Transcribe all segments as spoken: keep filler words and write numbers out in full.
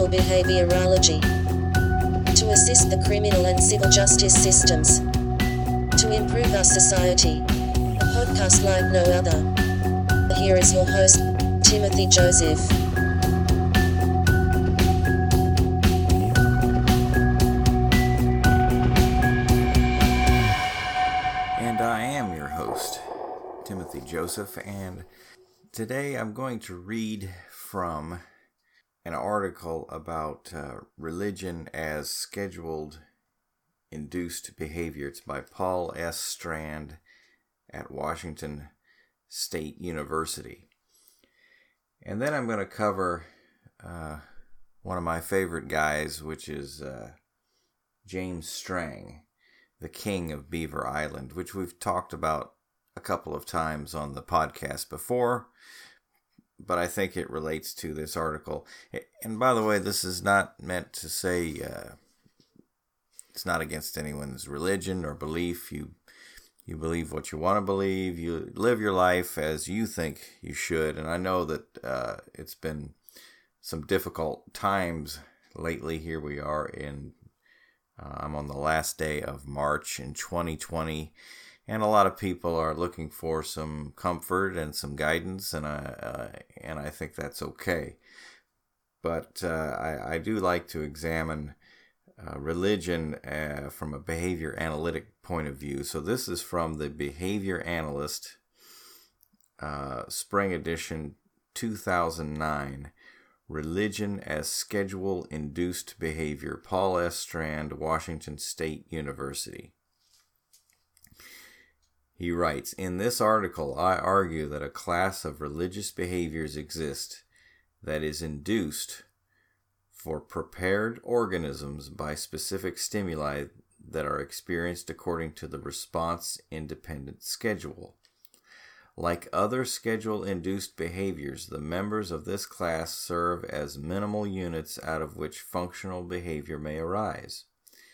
criminal behaviorology, to assist the criminal and civil justice systems, to improve our society. A podcast like no other. Here is your host, Timothy Joseph. And I am your host, Timothy Joseph, and today I'm going to read from an article about uh, religion as scheduled induced behavior. It's by Paul S. Strand at Washington State University. And then I'm going to cover uh, one of my favorite guys, which is uh, James Strang, the king of Beaver Island, which we've talked about a couple of times on the podcast before, but I think it relates to this article. And by the way, this is not meant to say uh, it's not against anyone's religion or belief. You you believe what you want to believe. You live your life as you think you should. And I know that uh, it's been some difficult times lately. Here we are in, uh, I'm on the last day of March in twenty twenty. And a lot of people are looking for some comfort and some guidance, and I uh, and I think that's okay. But uh, I, I do like to examine uh, religion uh, from a behavior analytic point of view. So this is from the Behavior Analyst, uh, Spring Edition two thousand nine, Religion as Schedule-Induced Behavior, Paul S. Strand, Washington State University. He writes, "In this article, I argue that a class of religious behaviors exist that is induced for prepared organisms by specific stimuli that are experienced according to the response-independent schedule. Like other schedule-induced behaviors, the members of this class serve as minimal units out of which functional behavior may arise.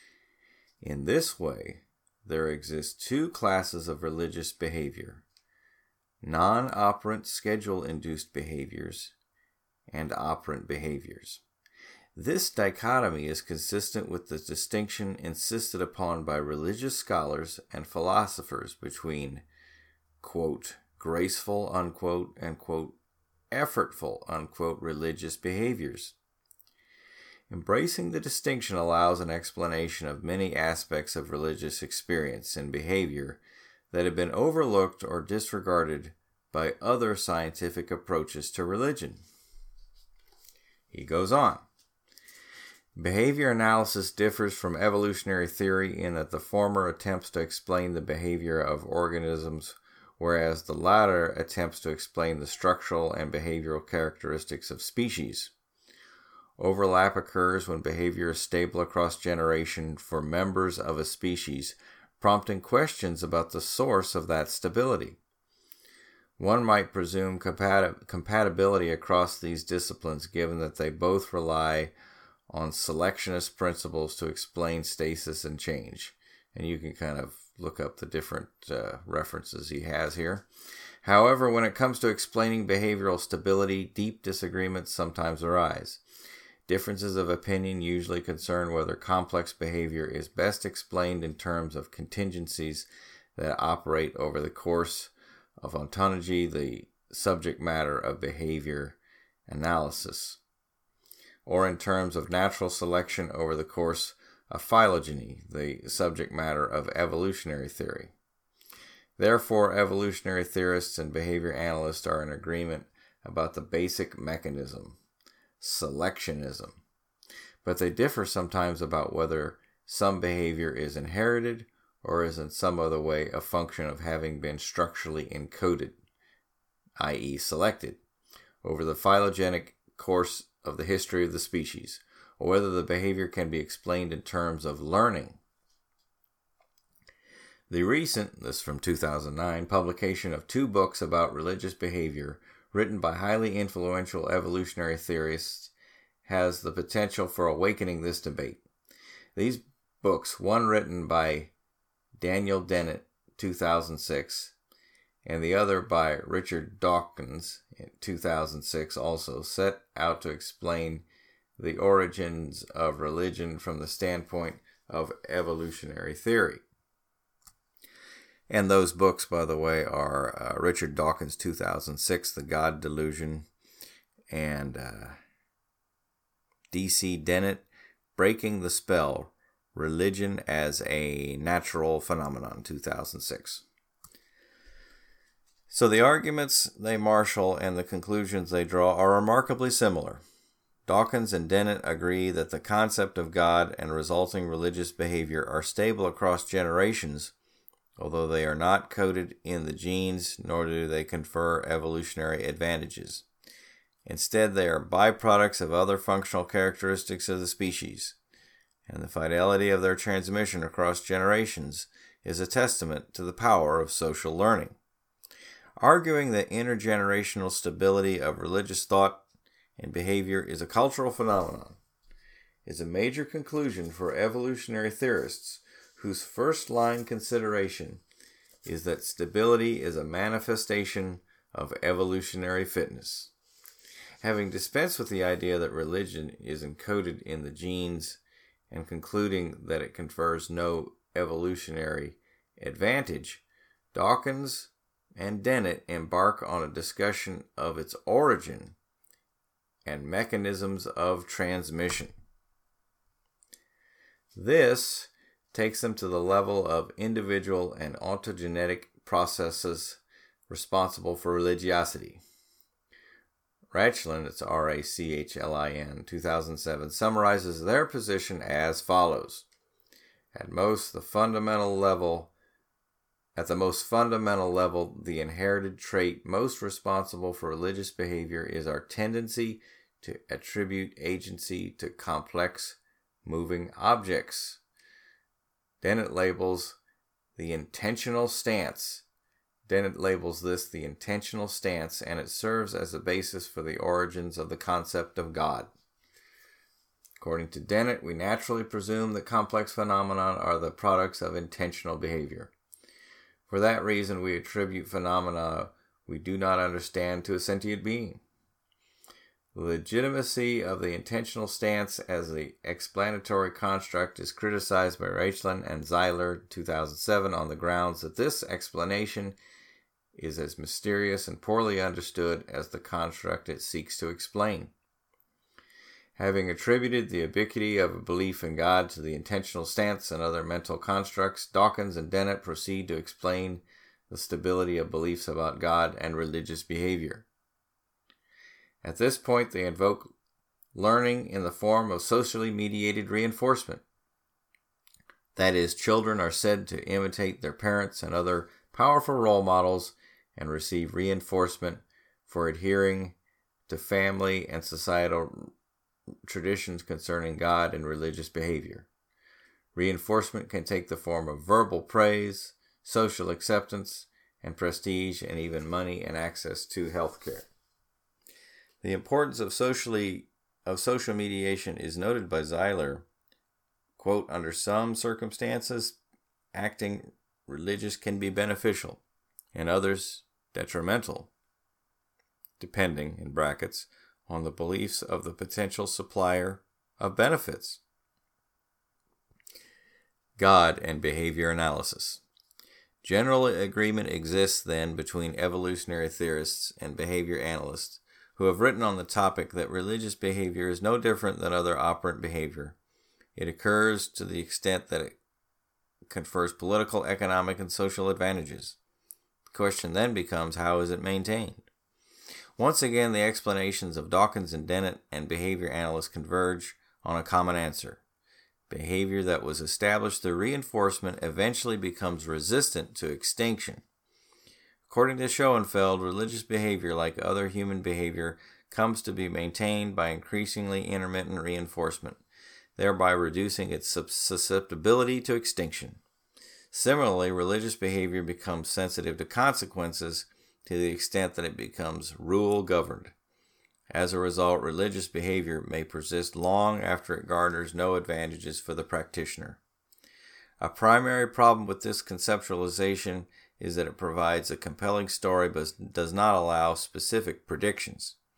In this way, there exist two classes of religious behavior: non-operant schedule-induced behaviors and operant behaviors. This dichotomy is consistent with the distinction insisted upon by religious scholars and philosophers between, quote, graceful, unquote, and, quote, effortful, unquote, religious behaviors. Embracing the distinction allows an explanation of many aspects of religious experience and behavior that have been overlooked or disregarded by other scientific approaches to religion." He goes on, "Behavior analysis differs from evolutionary theory in that the former attempts to explain the behavior of organisms, whereas the latter attempts to explain the structural and behavioral characteristics of species. Overlap occurs when behavior is stable across generation for members of a species, prompting questions about the source of that stability. One might presume compati- compatibility across these disciplines given that they both rely on selectionist principles to explain stasis and change." And you can kind of look up the different uh, references he has here. "However, when it comes to explaining behavioral stability, deep disagreements sometimes arise. Differences of opinion usually concern whether complex behavior is best explained in terms of contingencies that operate over the course of ontology, the subject matter of behavior analysis, or in terms of natural selection over the course of phylogeny, the subject matter of evolutionary theory. Therefore, evolutionary theorists and behavior analysts are in agreement about the basic mechanism, selectionism, but they differ sometimes about whether some behavior is inherited or is in some other way a function of having been structurally encoded, that is selected, over the phylogenetic course of the history of the species, or whether the behavior can be explained in terms of learning. The recent, this from two thousand nine, publication of two books about religious behavior written by highly influential evolutionary theorists has the potential for awakening this debate. These books, one written by Daniel Dennett, two thousand six, and the other by Richard Dawkins, in two thousand six, also set out to explain the origins of religion from the standpoint of evolutionary theory. And those books, by the way, are uh, Richard Dawkins' two thousand six, The God Delusion, and uh, D C Dennett, Breaking the Spell, Religion as a Natural Phenomenon, two thousand six. So the arguments they marshal and the conclusions they draw are remarkably similar. Dawkins and Dennett agree that the concept of God and resulting religious behavior are stable across generations, although they are not coded in the genes, nor do they confer evolutionary advantages. Instead, they are byproducts of other functional characteristics of the species, and the fidelity of their transmission across generations is a testament to the power of social learning. Arguing that intergenerational stability of religious thought and behavior is a cultural phenomenon is a major conclusion for evolutionary theorists whose first-line consideration is that stability is a manifestation of evolutionary fitness. Having dispensed with the idea that religion is encoded in the genes and concluding that it confers no evolutionary advantage, Dawkins and Dennett embark on a discussion of its origin and mechanisms of transmission. This takes them to the level of individual and ontogenetic processes responsible for religiosity. Rachlin, it's R A C H L I N, two thousand seven, summarizes their position as follows. At most, the fundamental level, at the most fundamental level, the inherited trait most responsible for religious behavior is our tendency to attribute agency to complex moving objects. Dennett labels the intentional stance. Dennett labels this the intentional stance, and it serves as a basis for the origins of the concept of God. According to Dennett, we naturally presume that complex phenomena are the products of intentional behavior. For that reason, we attribute phenomena we do not understand to a sentient being. The legitimacy of the intentional stance as the explanatory construct is criticized by Rachlin and Zeiler, two thousand seven, on the grounds that this explanation is as mysterious and poorly understood as the construct it seeks to explain. Having attributed the ubiquity of a belief in God to the intentional stance and other mental constructs, Dawkins and Dennett proceed to explain the stability of beliefs about God and religious behavior. At this point, they invoke learning in the form of socially mediated reinforcement. That is, children are said to imitate their parents and other powerful role models and receive reinforcement for adhering to family and societal traditions concerning God and religious behavior. Reinforcement can take the form of verbal praise, social acceptance, and prestige, and even money and access to health care. The importance of socially of social mediation is noted by Zeiler. Quote, under some circumstances, acting religious can be beneficial, and others detrimental, depending, in brackets, on the beliefs of the potential supplier of benefits. God and behavior analysis. General agreement exists then between evolutionary theorists and behavior analysts who have written on the topic that religious behavior is no different than other operant behavior. It occurs to the extent that it confers political, economic, and social advantages. The question then becomes, how is it maintained? Once again, the explanations of Dawkins and Dennett and behavior analysts converge on a common answer. Behavior that was established through reinforcement eventually becomes resistant to extinction. According to Schoenfeld, religious behavior, like other human behavior, comes to be maintained by increasingly intermittent reinforcement, thereby reducing its susceptibility to extinction. Similarly, religious behavior becomes sensitive to consequences to the extent that it becomes rule-governed. As a result, religious behavior may persist long after it garners no advantages for the practitioner. A primary problem with this conceptualization is that it provides a compelling story but does not allow specific predictions.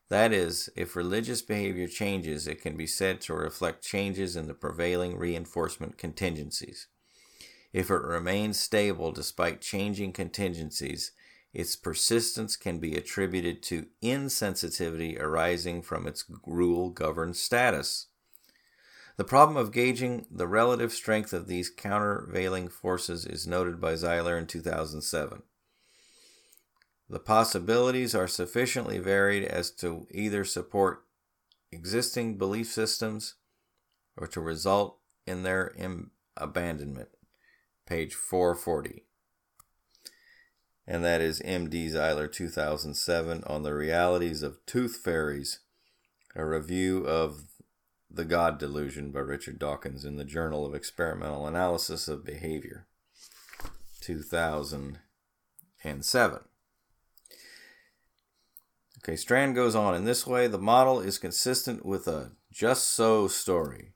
That is, if religious behavior changes, it can be said to reflect changes in the prevailing reinforcement contingencies. If it remains stable despite changing contingencies, its persistence can be attributed to insensitivity arising from its rule-governed status. The problem of gauging the relative strength of these countervailing forces is noted by Zeiler in two thousand seven. The possibilities are sufficiently varied as to either support existing belief systems or to result in their im- abandonment. Page four forty. And that is M D Zeiler two thousand seven on the realities of tooth fairies, a review of The God Delusion by Richard Dawkins in the Journal of Experimental Analysis of Behavior, two thousand seven. Okay, Strand goes on. In this way, the model is consistent with a just so story.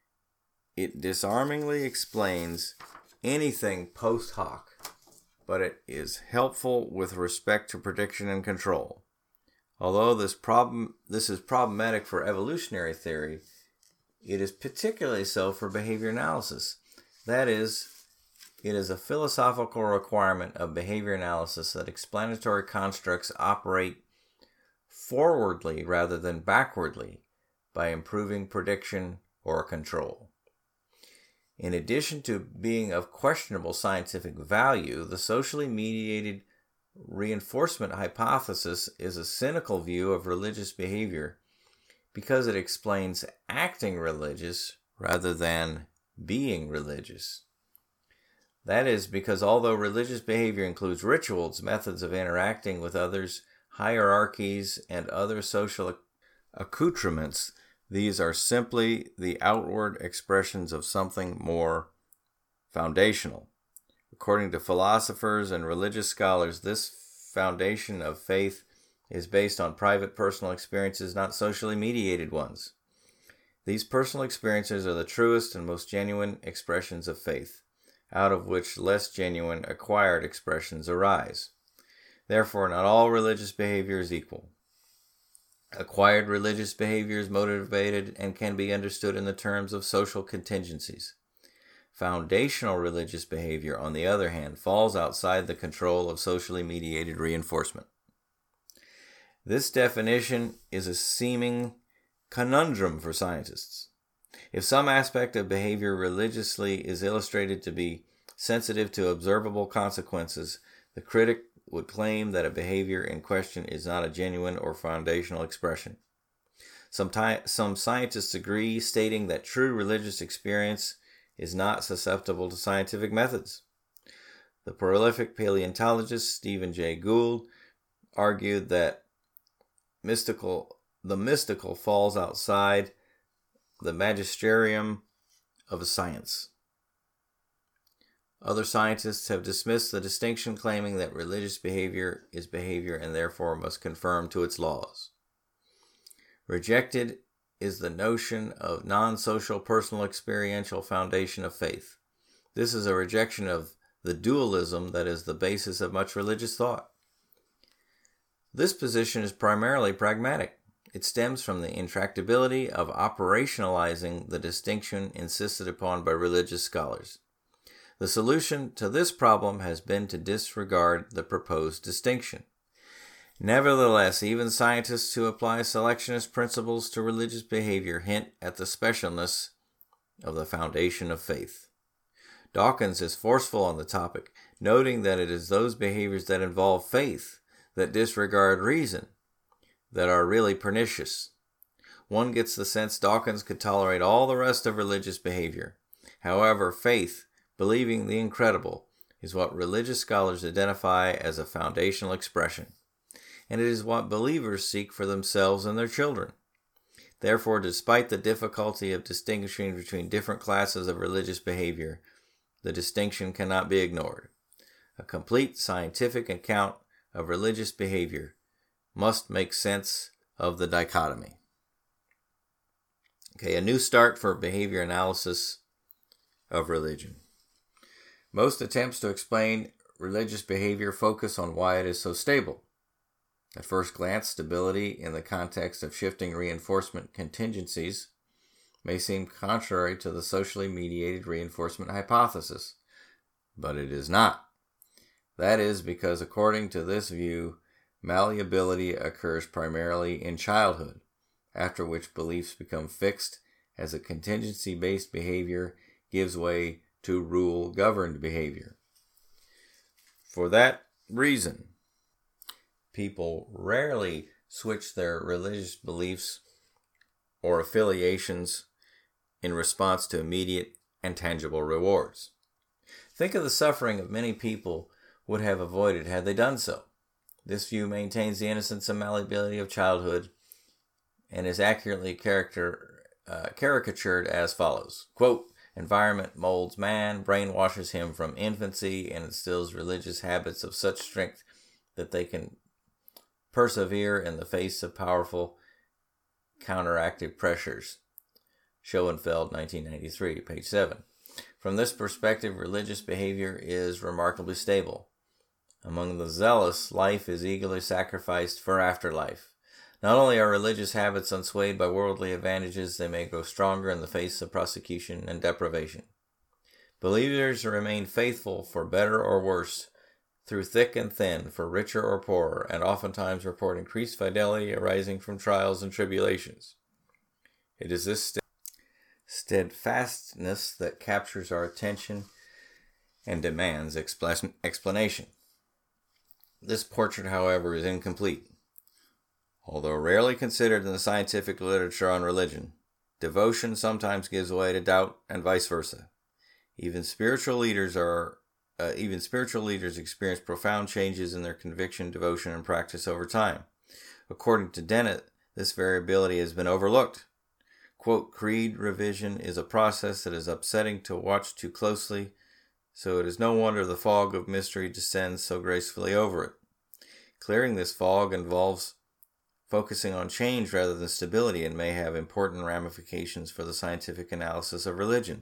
It disarmingly explains anything post hoc, but it is helpful with respect to prediction and control. Although this problem this is problematic for evolutionary theory, it is particularly so for behavior analysis. That is, it is a philosophical requirement of behavior analysis that explanatory constructs operate forwardly rather than backwardly by improving prediction or control. In addition to being of questionable scientific value, the socially mediated reinforcement hypothesis is a cynical view of religious behavior because it explains acting religious rather than being religious. That is because although religious behavior includes rituals, methods of interacting with others, hierarchies, and other social accoutrements, these are simply the outward expressions of something more foundational. According to philosophers and religious scholars, this foundation of faith is based on private personal experiences, not socially mediated ones. These personal experiences are the truest and most genuine expressions of faith, out of which less genuine acquired expressions arise. Therefore, not all religious behavior is equal. Acquired religious behavior is motivated and can be understood in the terms of social contingencies. Foundational religious behavior, on the other hand, falls outside the control of socially mediated reinforcement. This definition is a seeming conundrum for scientists. If some aspect of behavior religiously is illustrated to be sensitive to observable consequences, the critic would claim that a behavior in question is not a genuine or foundational expression. Some, ty- some scientists agree, stating that true religious experience is not susceptible to scientific methods. The prolific paleontologist Stephen Jay Gould argued that mystical, the mystical falls outside the magisterium of science. Other scientists have dismissed the distinction, claiming that religious behavior is behavior and therefore must conform to its laws. Rejected is the notion of non-social personal experiential foundation of faith. This is a rejection of the dualism that is the basis of much religious thought. This position is primarily pragmatic. It stems from the intractability of operationalizing the distinction insisted upon by religious scholars. The solution to this problem has been to disregard the proposed distinction. Nevertheless, even scientists who apply selectionist principles to religious behavior hint at the specialness of the foundation of faith. Dawkins is forceful on the topic, noting that it is those behaviors that involve faith, that disregard reason, that are really pernicious. One gets the sense Dawkins could tolerate all the rest of religious behavior. However, faith, believing the incredible, is what religious scholars identify as a foundational expression, and it is what believers seek for themselves and their children. Therefore, despite the difficulty of distinguishing between different classes of religious behavior, the distinction cannot be ignored. A complete scientific account of religious behavior must make sense of the dichotomy. Okay, a new start for behavior analysis of religion. Most attempts to explain religious behavior focus on why it is so stable. At first glance, stability in the context of shifting reinforcement contingencies may seem contrary to the socially mediated reinforcement hypothesis, but it is not. That is because, according to this view, malleability occurs primarily in childhood, after which beliefs become fixed as a contingency-based behavior gives way to rule-governed behavior. For that reason, people rarely switch their religious beliefs or affiliations in response to immediate and tangible rewards. Think of the suffering of many people would have avoided had they done so. This view maintains the innocence and malleability of childhood and is accurately character, uh, caricatured as follows. Quote, environment molds man, brainwashes him from infancy, and instills religious habits of such strength that they can persevere in the face of powerful counteractive pressures. Schoenfeld, nineteen ninety-three, page seven. From this perspective, religious behavior is remarkably stable. Among the zealous, life is eagerly sacrificed for afterlife. Not only are religious habits unswayed by worldly advantages, they may grow stronger in the face of prosecution and deprivation. Believers remain faithful for better or worse, through thick and thin, for richer or poorer, and oftentimes report increased fidelity arising from trials and tribulations. It is this st- steadfastness that captures our attention and demands expl- explanation. This portrait, however, is incomplete. Although rarely considered in the scientific literature on religion, devotion sometimes gives way to doubt and vice versa. Even spiritual leaders are uh, even spiritual leaders experience profound changes in their conviction, devotion, and practice over time. According to Dennett, this variability has been overlooked. Quote, creed revision is a process that is upsetting to watch too closely, so it is no wonder the fog of mystery descends so gracefully over it. Clearing this fog involves focusing on change rather than stability and may have important ramifications for the scientific analysis of religion.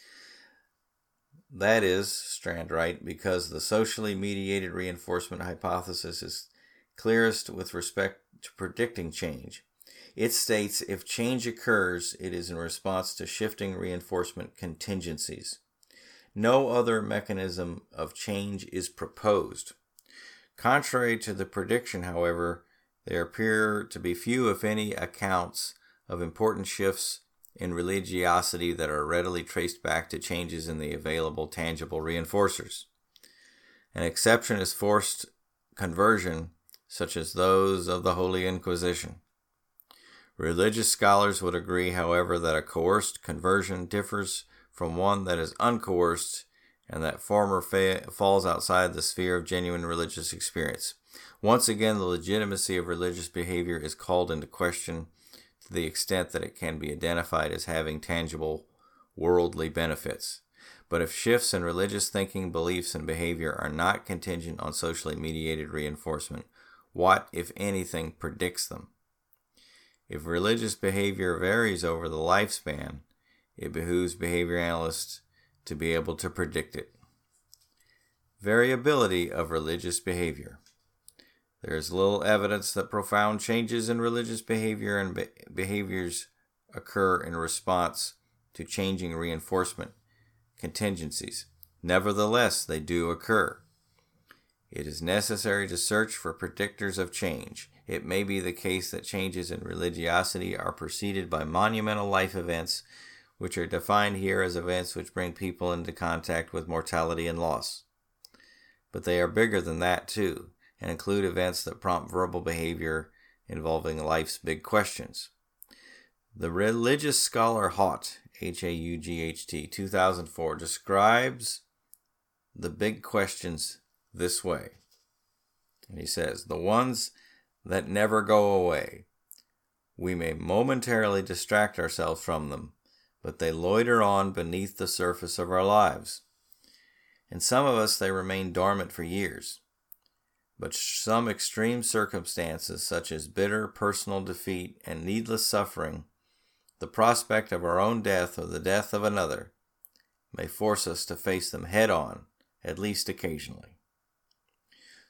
That is, Strand writes, because the socially mediated reinforcement hypothesis is clearest with respect to predicting change. It states if change occurs, it is in response to shifting reinforcement contingencies. No other mechanism of change is proposed. Contrary to the prediction, however, there appear to be few, if any, accounts of important shifts in religiosity that are readily traced back to changes in the available tangible reinforcers. An exception is forced conversion, such as those of the Holy Inquisition. Religious scholars would agree, however, that a coerced conversion differs from one that is uncoerced, and that former fa- falls outside the sphere of genuine religious experience. Once again, the legitimacy of religious behavior is called into question to the extent that it can be identified as having tangible worldly benefits. But if shifts in religious thinking, beliefs, and behavior are not contingent on socially mediated reinforcement, what, if anything, predicts them? If religious behavior varies over the lifespan, it behooves behavior analysts to be able to predict it. Variability of religious behavior. There is little evidence that profound changes in religious behavior and be- behaviors occur in response to changing reinforcement contingencies. Nevertheless, they do occur. It is necessary to search for predictors of change. It may be the case that changes in religiosity are preceded by monumental life events, which are defined here as events which bring people into contact with mortality and loss. But they are bigger than that too, and include events that prompt verbal behavior involving life's big questions. The religious scholar Haught, H A U G H T, two thousand four, describes the big questions this way. And he says, the ones that never go away. We may momentarily distract ourselves from them, but they loiter on beneath the surface of our lives. In some of us, they remain dormant for years. But some extreme circumstances, such as bitter personal defeat and needless suffering, the prospect of our own death or the death of another, may force us to face them head on, at least occasionally.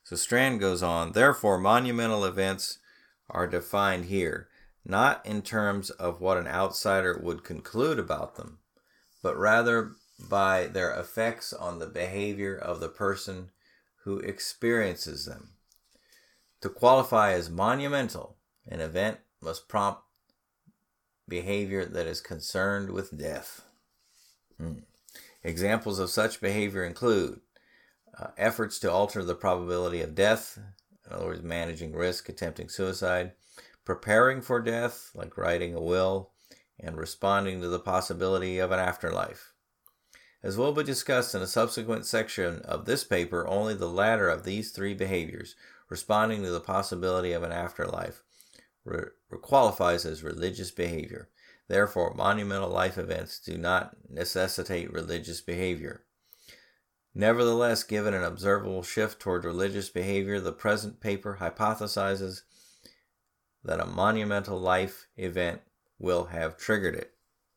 So Strand goes on, therefore, monumental events are defined here, not in terms of what an outsider would conclude about them, but rather by their effects on the behavior of the person who experiences them. To qualify as monumental, an event must prompt behavior that is concerned with death. Hmm. Examples of such behavior include uh, efforts to alter the probability of death, in other words, managing risk, attempting suicide, preparing for death, like writing a will, and responding to the possibility of an afterlife. As will be discussed in a subsequent section of this paper, only the latter of these three behaviors, responding to the possibility of an afterlife, re- qualifies as religious behavior. Therefore, monumental life events do not necessitate religious behavior. Nevertheless, given an observable shift toward religious behavior, the present paper hypothesizes that a monumental life event will have triggered it.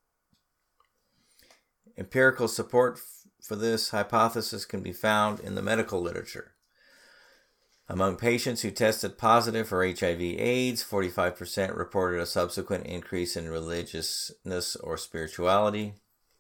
Empirical support f- for this hypothesis can be found in the medical literature. Among patients who tested positive for H I V AIDS, forty-five percent reported a subsequent increase in religiousness or spirituality.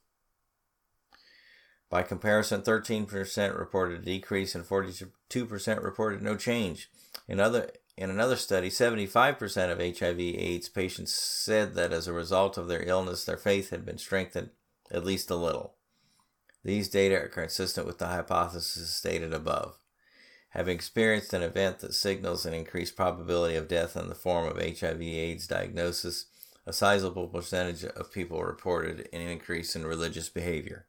By comparison, thirteen percent reported a decrease and forty-two percent reported no change. In other In another study, seventy-five percent of H I V AIDS patients said that as a result of their illness, their faith had been strengthened at least a little. These data are consistent with the hypothesis stated above. Having experienced an event that signals an increased probability of death in the form of H I V AIDS diagnosis, a sizable percentage of people reported an increase in religious behavior.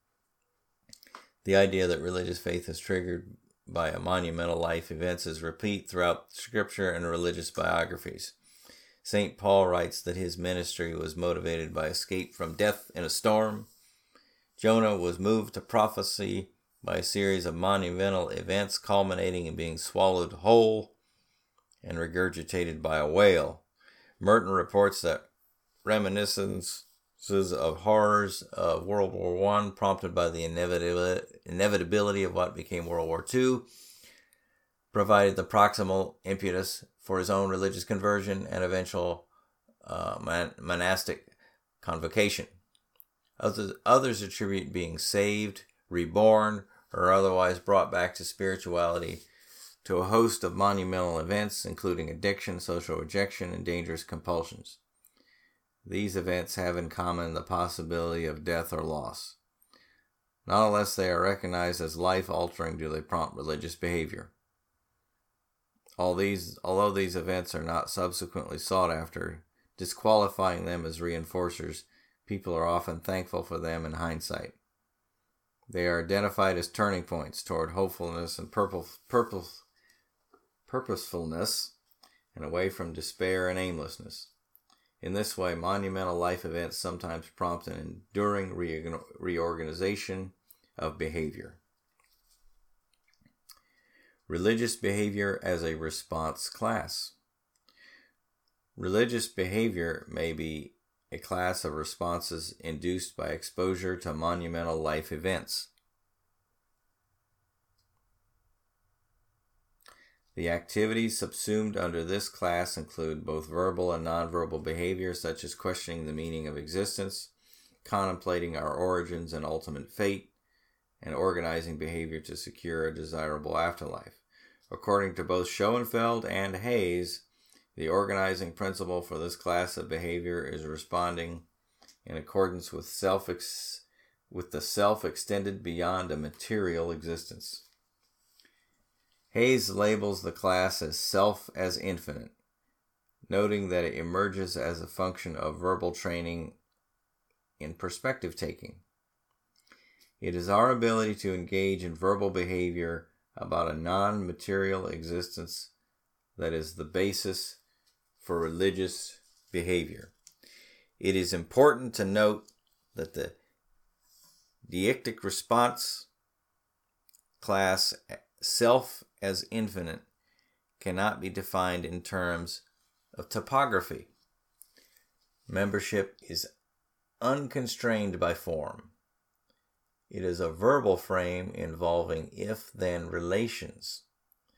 The idea that religious faith is triggered by a monumental life events is repeated throughout Scripture and religious biographies. Saint Paul writes that his ministry was motivated by escape from death in a storm. Jonah was moved to prophecy by a series of monumental events culminating in being swallowed whole and regurgitated by a whale. Merton reports that reminiscences of horrors of World War One prompted by the inevitability of what became World War Two provided the proximal impetus for his own religious conversion and eventual uh, man- monastic convocation. Others, others attribute being saved, reborn, or otherwise brought back to spirituality to a host of monumental events, including addiction, social rejection, and dangerous compulsions. These events have in common the possibility of death or loss. Not unless they are recognized as life-altering do they prompt religious behavior. All these, although these events are not subsequently sought after, disqualifying them as reinforcers, people are often thankful for them in hindsight. They are identified as turning points toward hopefulness and purpose, purpose, purposefulness and away from despair and aimlessness. In this way, monumental life events sometimes prompt an enduring re- reorganization of behavior. Religious behavior as a response class. Religious behavior may be a class of responses induced by exposure to monumental life events. The activities subsumed under this class include both verbal and nonverbal behavior, such as questioning the meaning of existence, contemplating our origins and ultimate fate, and organizing behavior to secure a desirable afterlife. According to both Schoenfeld and Hayes, the organizing principle for this class of behavior is responding in accordance with self ex- with the self extended beyond a material existence. Hayes labels the class as self as infinite, noting that it emerges as a function of verbal training in perspective taking. It is our ability to engage in verbal behavior about a non-material existence that is the basis for religious behavior. It is important to note that the deictic response class, self as infinite, cannot be defined in terms of topography. Membership is unconstrained by form. It is a verbal frame involving if-then relations.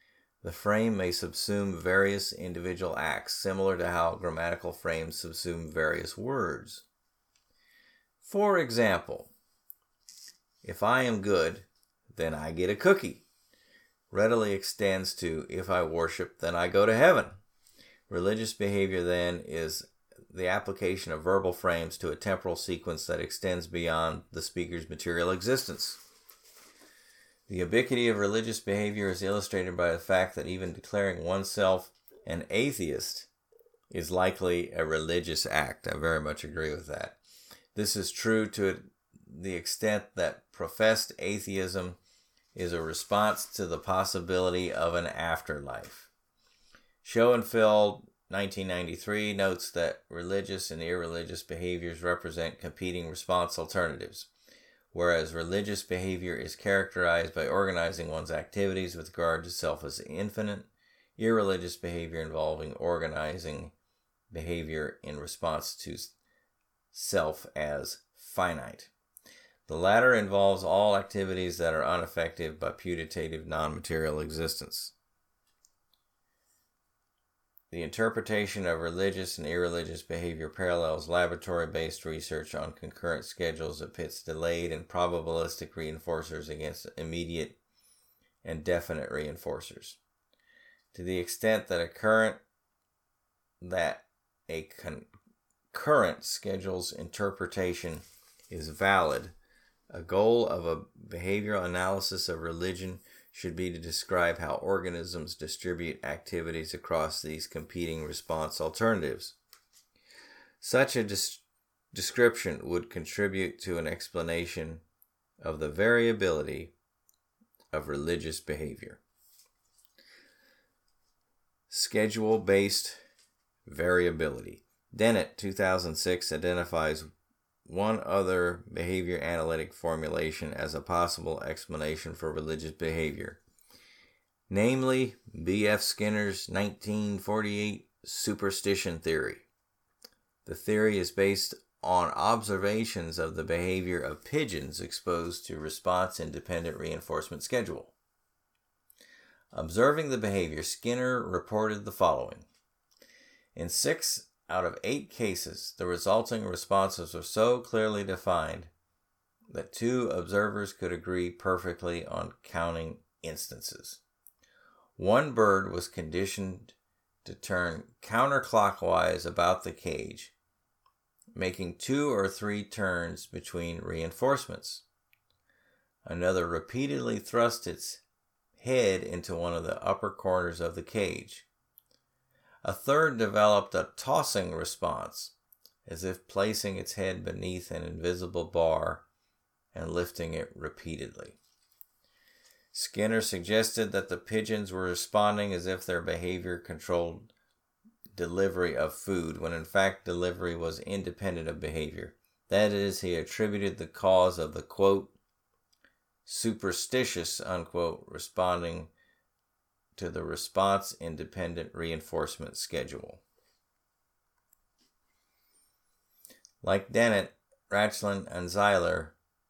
The frame may subsume various individual acts, similar to how grammatical frames subsume various words. For example, if I am good, then I get a cookie. Readily extends to if I worship, then I go to heaven. Religious behavior, then, is the application of verbal frames to a temporal sequence that extends beyond the speaker's material existence. The ubiquity of religious behavior is illustrated by the fact that even declaring oneself an atheist is likely a religious act. I very much agree with that. This is true to the extent that professed atheism is a response to the possibility of an afterlife. Schoenfeld, nineteen ninety-three, notes that religious and irreligious behaviors represent competing response alternatives. Whereas religious behavior is characterized by organizing one's activities with regard to self as infinite, irreligious behavior involving organizing behavior in response to self as finite. The latter involves all activities that are unaffected by putative non-material existence. The interpretation of religious and irreligious behavior parallels laboratory-based research on concurrent schedules that pits delayed and probabilistic reinforcers against immediate and definite reinforcers. To the extent that a current that a concurrent schedule's interpretation is valid, a goal of a behavioral analysis of religion should be to describe how organisms distribute activities across these competing response alternatives. Such a des- description would contribute to an explanation of the variability of religious behavior. Schedule-based variability. Dennett, two thousand six, identifies one other behavior analytic formulation as a possible explanation for religious behavior, namely B F Skinner's nineteen forty-eight superstition theory. The theory is based on observations of the behavior of pigeons exposed to response-independent reinforcement schedule. Observing the behavior, Skinner reported the following. In six out of eight cases, the resulting responses were so clearly defined that two observers could agree perfectly on counting instances. One bird was conditioned to turn counterclockwise about the cage, making two or three turns between reinforcements. Another repeatedly thrust its head into one of the upper corners of the cage. A third developed a tossing response, as if placing its head beneath an invisible bar and lifting it repeatedly. Skinner suggested that the pigeons were responding as if their behavior controlled delivery of food, when in fact delivery was independent of behavior. That is, he attributed the cause of the, quote, superstitious, unquote, responding to the response-independent reinforcement schedule. Like Dennett, Rachlan and Zeiler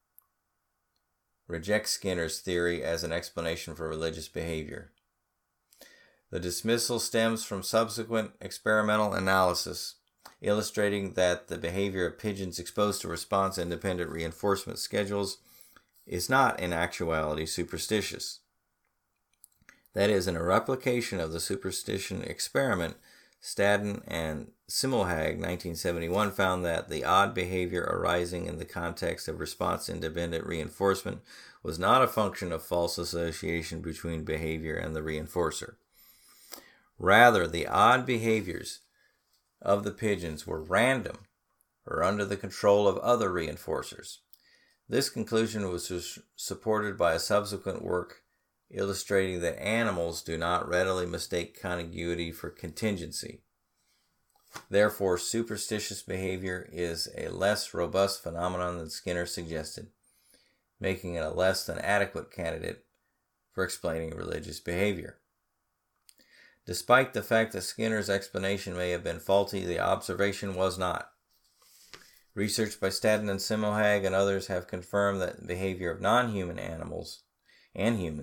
reject Skinner's theory as an explanation for religious behavior. The dismissal stems from subsequent experimental analysis, illustrating that the behavior of pigeons exposed to response-independent reinforcement schedules is not in actuality superstitious. That is, in a replication of the superstition experiment, Stadden and Simmelhag, nineteen seventy-one, found that the odd behavior arising in the context of response-independent reinforcement was not a function of false association between behavior and the reinforcer. Rather, the odd behaviors of the pigeons were random or under the control of other reinforcers. This conclusion was supported by a subsequent work illustrating that animals do not readily mistake contiguity for contingency. Therefore, superstitious behavior is a less robust phenomenon than Skinner suggested, making it a less than adequate candidate for explaining religious behavior. Despite the fact that Skinner's explanation may have been faulty, the observation was not. Research by Stadden and Simmelhag and others have confirmed that the behavior of non-human animals and humans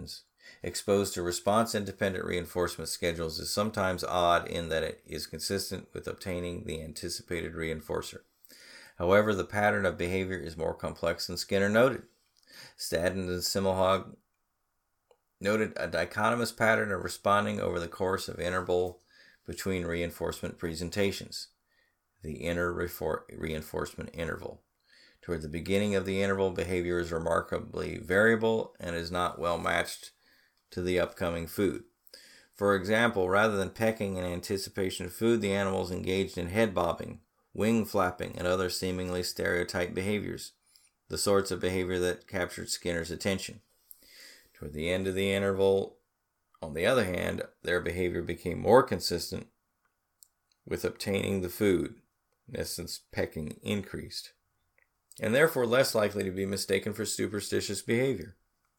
exposed to response-independent reinforcement schedules is sometimes odd in that it is consistent with obtaining the anticipated reinforcer. However, the pattern of behavior is more complex than Skinner noted. Stadden and Simmelhag noted a dichotomous pattern of responding over the course of interval between reinforcement presentations, the inner reinforcement interval. Toward the beginning of the interval, behavior is remarkably variable and is not well matched to the upcoming food. For example, rather than pecking in anticipation of food, the animals engaged in head bobbing, wing flapping, and other seemingly stereotyped behaviors, the sorts of behavior that captured Skinner's attention. Toward the end of the interval, on the other hand, their behavior became more consistent with obtaining the food. In essence, pecking increased, and therefore less likely to be mistaken for superstitious behavior.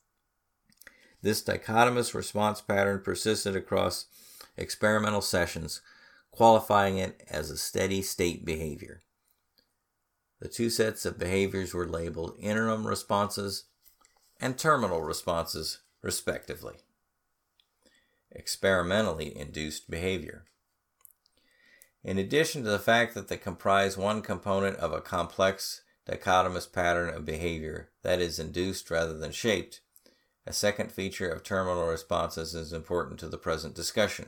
This dichotomous response pattern persisted across experimental sessions, qualifying it as a steady-state behavior. The two sets of behaviors were labeled interim responses and terminal responses, respectively. Experimentally induced behavior. In addition to the fact that they comprise one component of a complex dichotomous pattern of behavior that is induced rather than shaped, a second feature of terminal responses is important to the present discussion.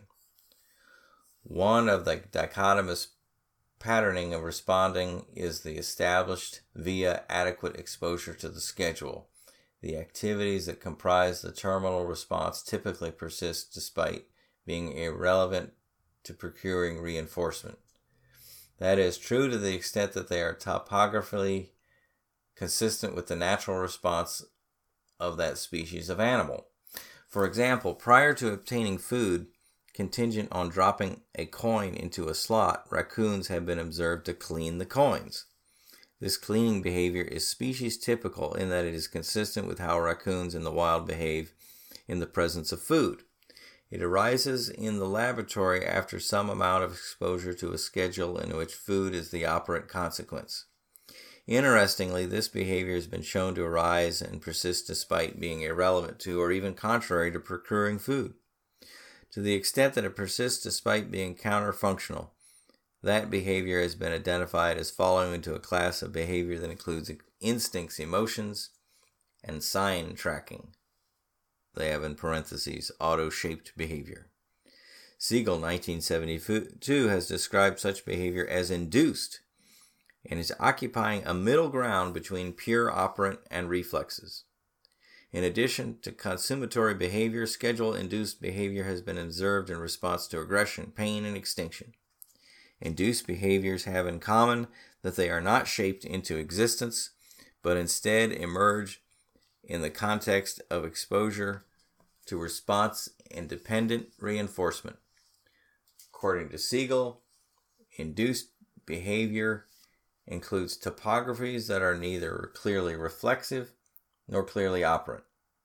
One of the dichotomous patterning of responding is the established via adequate exposure to the schedule. The activities that comprise the terminal response typically persist despite being irrelevant to procuring reinforcement. That is true to the extent that they are topographically consistent with the natural response of that species of animal. For example, prior to obtaining food, contingent on dropping a coin into a slot, raccoons have been observed to clean the coins. This cleaning behavior is species typical in that it is consistent with how raccoons in the wild behave in the presence of food. It arises in the laboratory after some amount of exposure to a schedule in which food is the operant consequence. Interestingly, this behavior has been shown to arise and persist despite being irrelevant to or even contrary to procuring food. To the extent that it persists despite being counterfunctional, that behavior has been identified as falling into a class of behavior that includes instincts, emotions, and sign tracking. They have in parentheses auto-shaped behavior. Siegel, nineteen seventy-two, has described such behavior as induced and is occupying a middle ground between pure operant and reflexes. In addition to consummatory behavior, schedule-induced behavior has been observed in response to aggression, pain, and extinction. Induced behaviors have in common that they are not shaped into existence, but instead emerge in the context of exposure to response-independent reinforcement. According to Siegel, induced behavior includes topographies that are neither clearly reflexive nor clearly operant.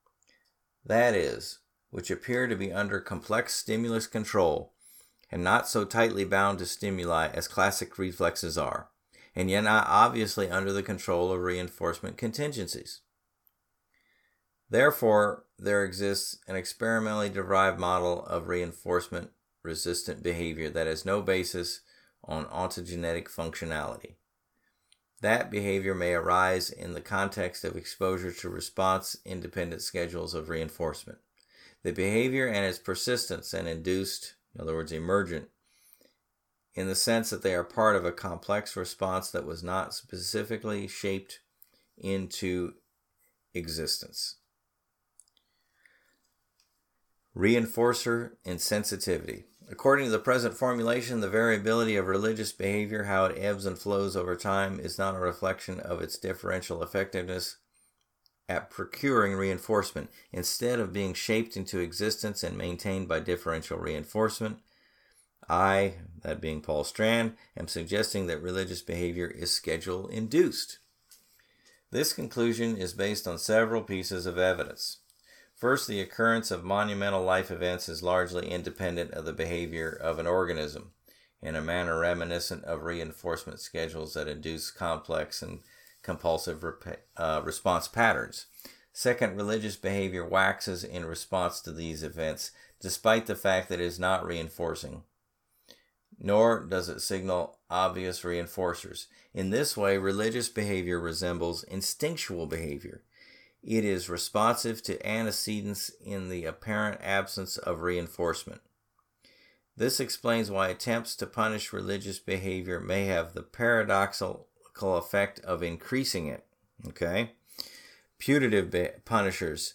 That is, which appear to be under complex stimulus control and not so tightly bound to stimuli as classic reflexes are, and yet not obviously under the control of reinforcement contingencies. Therefore, there exists an experimentally derived model of reinforcement-resistant behavior that has no basis on ontogenetic functionality. That behavior may arise in the context of exposure to response-independent schedules of reinforcement. The behavior and its persistence and induced, in other words, emergent, in the sense that they are part of a complex response that was not specifically shaped into existence. Reinforcer insensitivity. According to the present formulation, the variability of religious behavior, how it ebbs and flows over time, is not a reflection of its differential effectiveness at procuring reinforcement. Instead of being shaped into existence and maintained by differential reinforcement, I, that being Paul Strand, am suggesting that religious behavior is schedule-induced. This conclusion is based on several pieces of evidence. First, the occurrence of monumental life events is largely independent of the behavior of an organism, in a manner reminiscent of reinforcement schedules that induce complex and compulsive rep- uh, response patterns. Second, religious behavior waxes in response to these events, despite the fact that it is not reinforcing, nor does it signal obvious reinforcers. In this way, religious behavior resembles instinctual behavior. It is responsive to antecedents in the apparent absence of reinforcement. This explains why attempts to punish religious behavior may have the paradoxical effect of increasing it. Okay? Putative be- punishers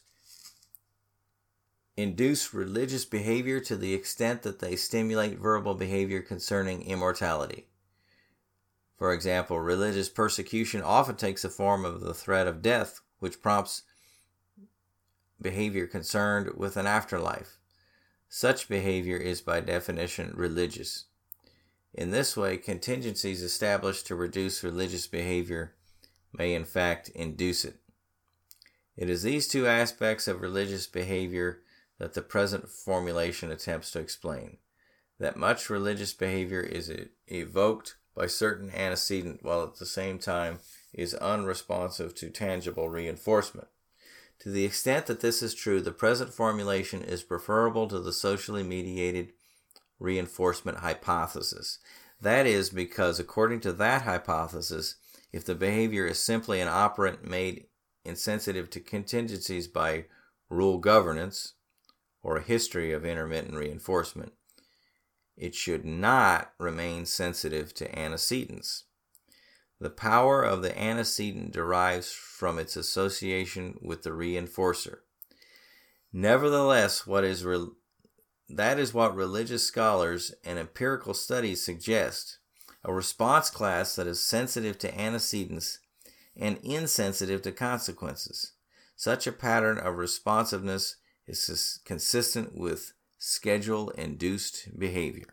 induce religious behavior to the extent that they stimulate verbal behavior concerning immortality. For example, religious persecution often takes the form of the threat of death, which prompts behavior concerned with an afterlife. Such behavior is by definition religious. In this way, contingencies established to reduce religious behavior may in fact induce it. It is these two aspects of religious behavior that the present formulation attempts to explain. That much religious behavior is evoked by certain antecedent, while at the same time is unresponsive to tangible reinforcement. To the extent that this is true, the present formulation is preferable to the socially mediated reinforcement hypothesis. That is because, according to that hypothesis, if the behavior is simply an operant made insensitive to contingencies by rule governance or a history of intermittent reinforcement, it should not remain sensitive to antecedents. The power of the antecedent derives from its association with the reinforcer. Nevertheless, what is re- that is what religious scholars and empirical studies suggest: a response class that is sensitive to antecedents and insensitive to consequences. Such a pattern of responsiveness is consistent with schedule-induced behavior.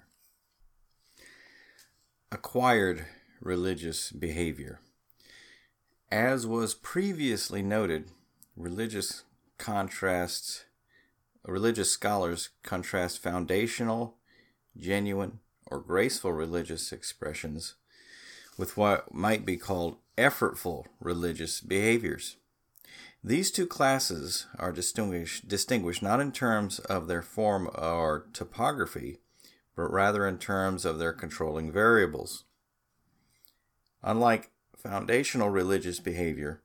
Acquired religious behavior. As was previously noted, religious contrasts, religious scholars contrast foundational, genuine, or graceful religious expressions with what might be called effortful religious behaviors. These two classes are distinguished, distinguished not in terms of their form or topography, but rather in terms of their controlling variables. Unlike foundational religious behavior,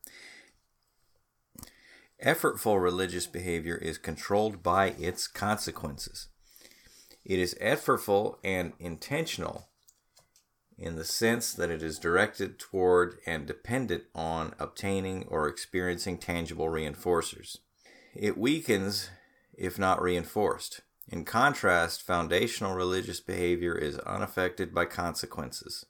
effortful religious behavior is controlled by its consequences. It is effortful and intentional in the sense that it is directed toward and dependent on obtaining or experiencing tangible reinforcers. It weakens if not reinforced. In contrast, foundational religious behavior is unaffected by consequences.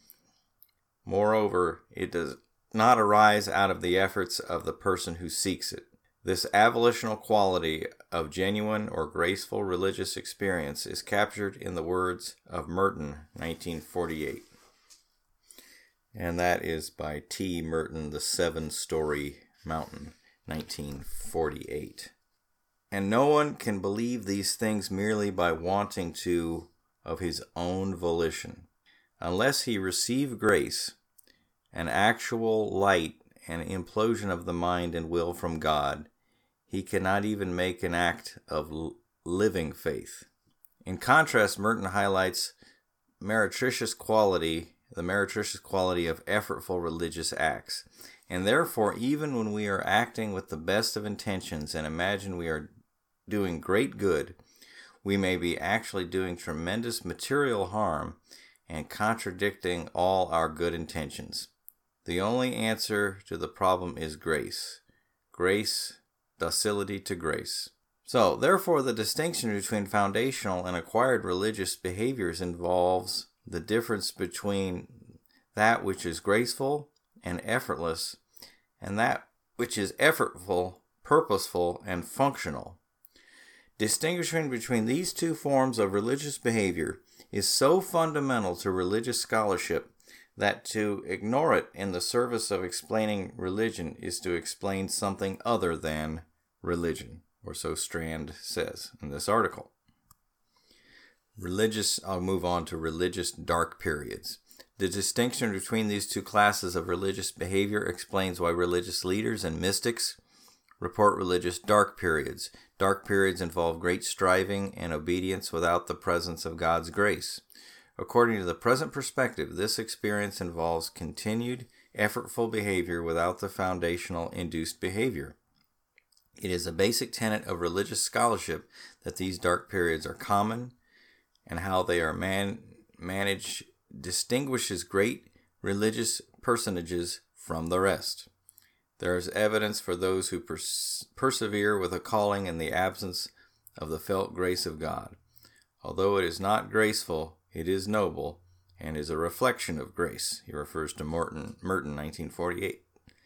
Moreover, it does not arise out of the efforts of the person who seeks it. This avolitional quality of genuine or graceful religious experience is captured in the words of Merton, nineteen forty-eight. And that is by T. Merton, The Seven-Story Mountain, nineteen forty-eight. And no one can believe these things merely by wanting to of his own volition. Unless he receive grace, an actual light and implosion of the mind and will from God, he cannot even make an act of living faith. In contrast, Merton highlights meretricious quality, the meretricious quality of effortful religious acts. And therefore, even when we are acting with the best of intentions and imagine we are doing great good, we may be actually doing tremendous material harm and contradicting all our good intentions. The only answer to the problem is grace. Grace, docility to grace. So, therefore, the distinction between foundational and acquired religious behaviors involves the difference between that which is graceful and effortless, and that which is effortful, purposeful, and functional. Distinguishing between these two forms of religious behavior is so fundamental to religious scholarship that to ignore it in the service of explaining religion is to explain something other than religion, or so Strand says in this article. Religious, I'll move on to religious dark periods. The distinction between these two classes of religious behavior explains why religious leaders and mystics report religious dark periods. Dark periods involve great striving and obedience without the presence of God's grace. According to the present perspective, this experience involves continued, effortful behavior without the foundational induced behavior. It is a basic tenet of religious scholarship that these dark periods are common, and how they are man- managed distinguishes great religious personages from the rest. There is evidence for those who pers- persevere with a calling in the absence of the felt grace of God. Although it is not graceful, it is noble, and is a reflection of grace. He refers to Merton, Merton nineteen forty-eight.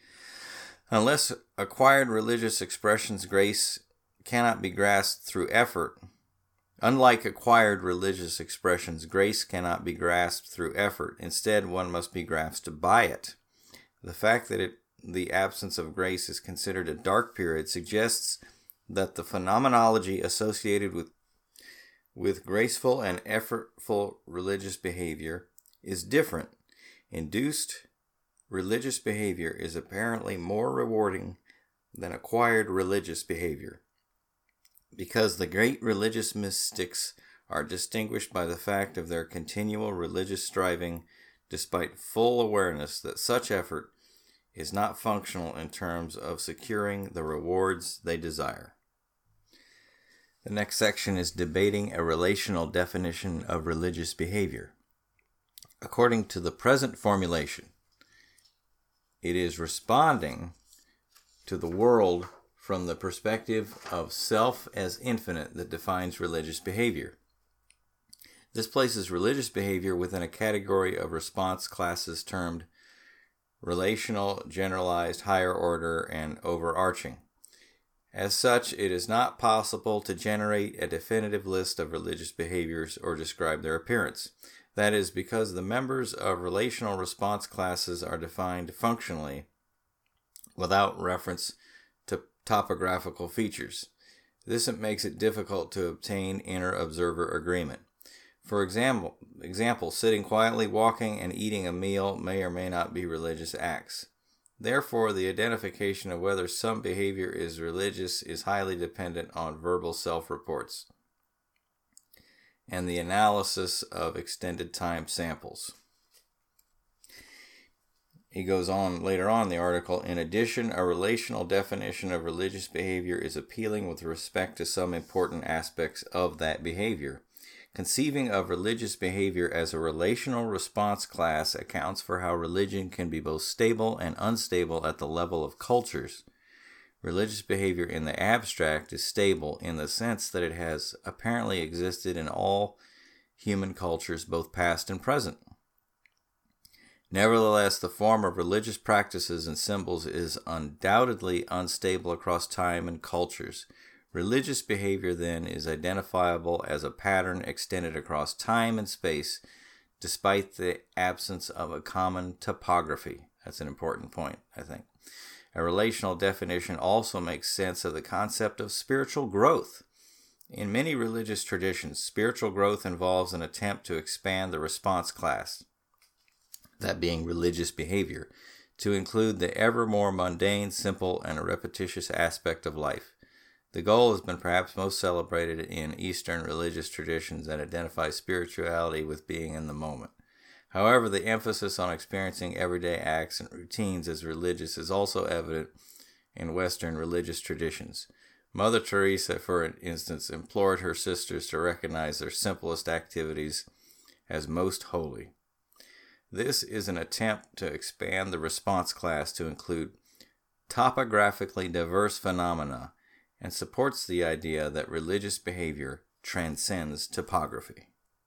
Unless acquired religious expressions, grace cannot be grasped through effort. Unlike acquired religious expressions, grace cannot be grasped through effort. Instead, one must be grasped by it. The fact that it, the absence of grace is considered a dark period suggests that the phenomenology associated with, with graceful and effortful religious behavior is different. Induced religious behavior is apparently more rewarding than acquired religious behavior, because the great religious mystics are distinguished by the fact of their continual religious striving, despite full awareness that such effort is not functional in terms of securing the rewards they desire. The next section is debating a relational definition of religious behavior. According to the present formulation, it is responding to the world from the perspective of self as infinite that defines religious behavior. This places religious behavior within a category of response classes termed relational, generalized, higher order, and overarching. As such, it is not possible to generate a definitive list of religious behaviors or describe their appearance. That is because the members of relational response classes are defined functionally without reference to topographical features. This makes it difficult to obtain inner observer agreement. For example, example, sitting quietly, walking, and eating a meal may or may not be religious acts. Therefore, the identification of whether some behavior is religious is highly dependent on verbal self-reports and the analysis of extended time samples. He goes on later on in the article, in addition, a relational definition of religious behavior is appealing with respect to some important aspects of that behavior. Conceiving of religious behavior as a relational response class accounts for how religion can be both stable and unstable at the level of cultures. Religious behavior in the abstract is stable in the sense that it has apparently existed in all human cultures, both past and present. Nevertheless, the form of religious practices and symbols is undoubtedly unstable across time and cultures. Religious behavior, then, is identifiable as a pattern extended across time and space, despite the absence of a common topography. That's an important point, I think. A relational definition also makes sense of the concept of spiritual growth. In many religious traditions, spiritual growth involves an attempt to expand the response class, that being religious behavior, to include the ever more mundane, simple, and repetitious aspect of life. The goal has been perhaps most celebrated in Eastern religious traditions that identify spirituality with being in the moment. However, the emphasis on experiencing everyday acts and routines as religious is also evident in Western religious traditions. Mother Teresa, for instance, implored her sisters to recognize their simplest activities as most holy. This is an attempt to expand the response class to include topographically diverse phenomena and supports the idea that religious behavior transcends topography.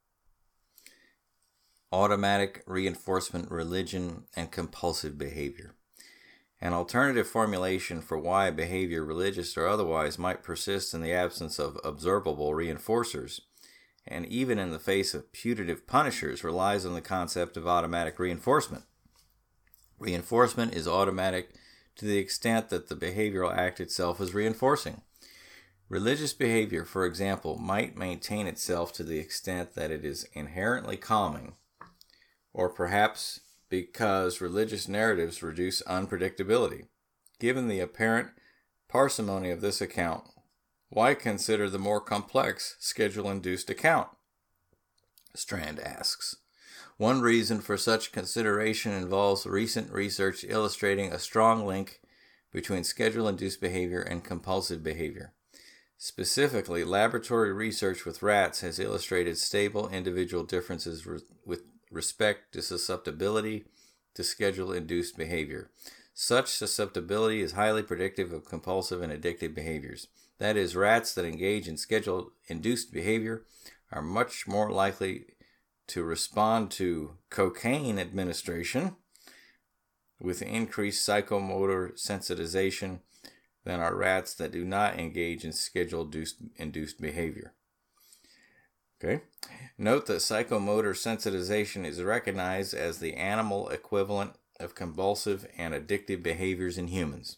Automatic reinforcement religion and compulsive behavior. An alternative formulation for why behavior, religious or otherwise, might persist in the absence of observable reinforcers, and even in the face of putative punishers, relies on the concept of automatic reinforcement. Reinforcement is automatic to the extent that the behavioral act itself is reinforcing. Religious behavior, for example, might maintain itself to the extent that it is inherently calming, or perhaps because religious narratives reduce unpredictability. Given the apparent parsimony of this account, why consider the more complex schedule-induced account? Strand asks. One reason for such consideration involves recent research illustrating a strong link between schedule-induced behavior and compulsive behavior. Specifically, laboratory research with rats has illustrated stable individual differences re- with respect to susceptibility to schedule-induced behavior. Such susceptibility is highly predictive of compulsive and addictive behaviors. That is, rats that engage in schedule-induced behavior are much more likely to respond to cocaine administration with increased psychomotor sensitization than are rats that do not engage in schedule-induced behavior. Okay. Note that psychomotor sensitization is recognized as the animal equivalent of compulsive and addictive behaviors in humans.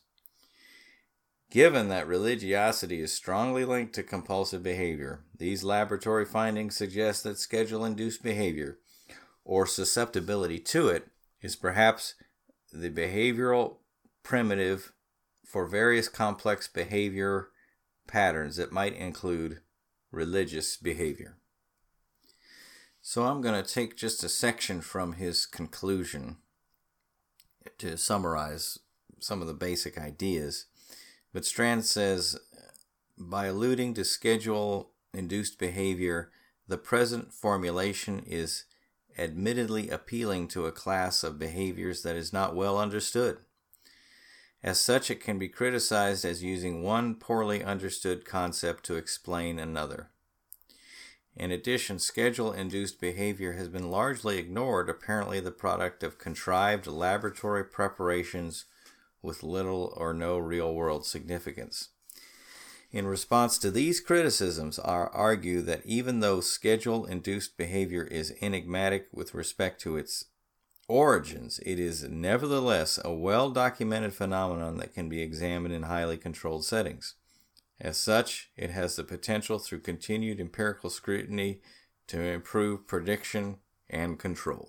Given that religiosity is strongly linked to compulsive behavior, these laboratory findings suggest that schedule-induced behavior, or susceptibility to it, is perhaps the behavioral primitive for various complex behavior patterns that might include religious behavior. So I'm going to take just a section from his conclusion to summarize some of the basic ideas. But Strand says, by alluding to schedule-induced behavior, the present formulation is admittedly appealing to a class of behaviors that is not well understood. As such, it can be criticized as using one poorly understood concept to explain another. In addition, schedule-induced behavior has been largely ignored, apparently the product of contrived laboratory preparations with little or no real-world significance. In response to these criticisms, I argue that even though schedule-induced behavior is enigmatic with respect to its origins, it is nevertheless a well-documented phenomenon that can be examined in highly controlled settings. As such, it has the potential through continued empirical scrutiny to improve prediction and control.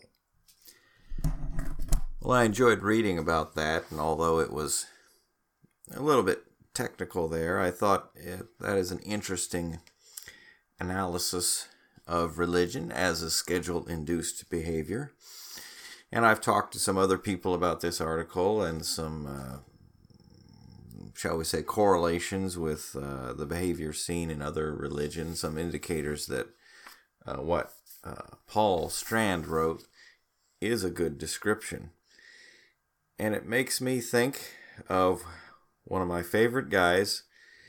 Well, I enjoyed reading about that, and although it was a little bit technical there, I thought it, that is an interesting analysis of religion as a schedule-induced behavior. And I've talked to some other people about this article and some, uh, shall we say, correlations with uh, the behavior seen in other religions, some indicators that uh, what uh, Paul Strand wrote is a good description. And it makes me think of one of my favorite guys,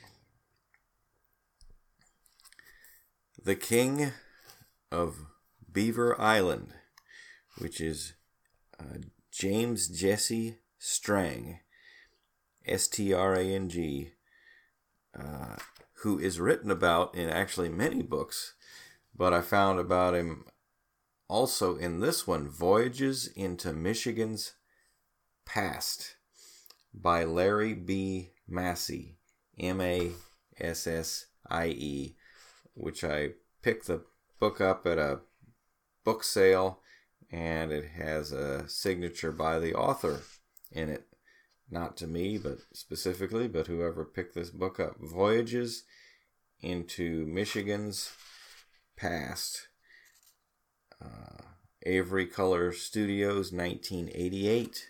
the King of Beaver Island, which is uh, James Jesse Strang, S T R A N G, uh, who is written about in actually many books, but I found about him also in this one, Voyages into Michigan's Past, by Larry B. Massey, M A S S I E, which I picked the book up at a book sale, and it has a signature by the author in it. Not to me, but specifically, but whoever picked this book up. Voyages into Michigan's Past. Uh, Avery Color Studios, nineteen eighty-eight.